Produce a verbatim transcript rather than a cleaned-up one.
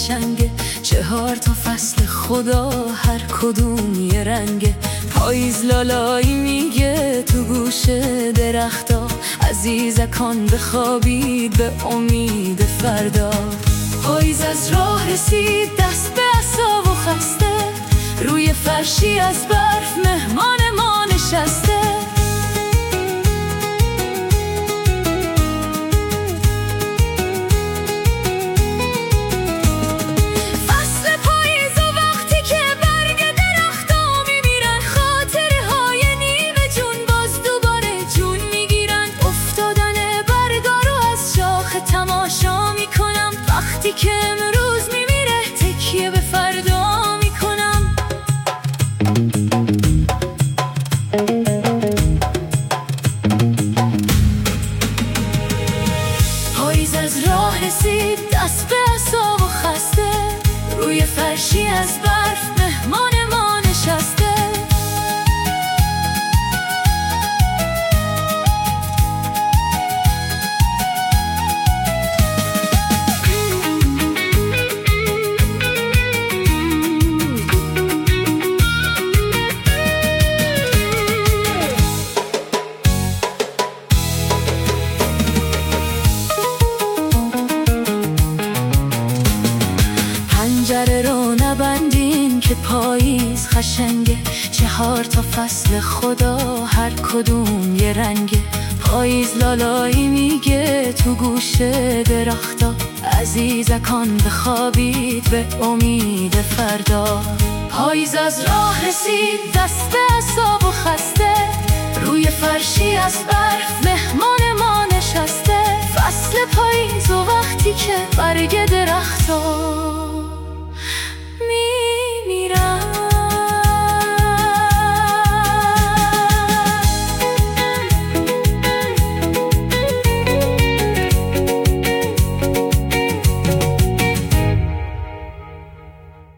قشنگه، چهار تا فصل خدا هر کدوم یه رنگه. پاییز لالایی میگه تو گوش درختا، عزیزکان بخوابید به امید فردا. پاییز از راه رسید دست به عصا و خسته، روی فرشی از برف مهمان ما نشسته. فصل پاییز و وقتی که برگ درختا میمیرن، خاطره های نیمه جون باز دوباره جون میگیرن. افتادن برگا رو از شاخه تماشا میکنم، وقتی که امروز میمیره تکیه به فردا میکنم. پاییز از راه رسید دست به عصا و خسته، روی فرشی از برف مهمان ما نشسته. پنجره رو نبندین که پاییز خشنگه، چهار تا فصل خدا هر کدوم یه رنگه. پاییز لالایی میگه تو گوش درختا، عزیزکان بخوابید به امید فردا. پاییز از راه رسید دست به عصا و خسته، روی فرشی از برف مهمان ما نشسته. فصل پاییز و وقتی که برگ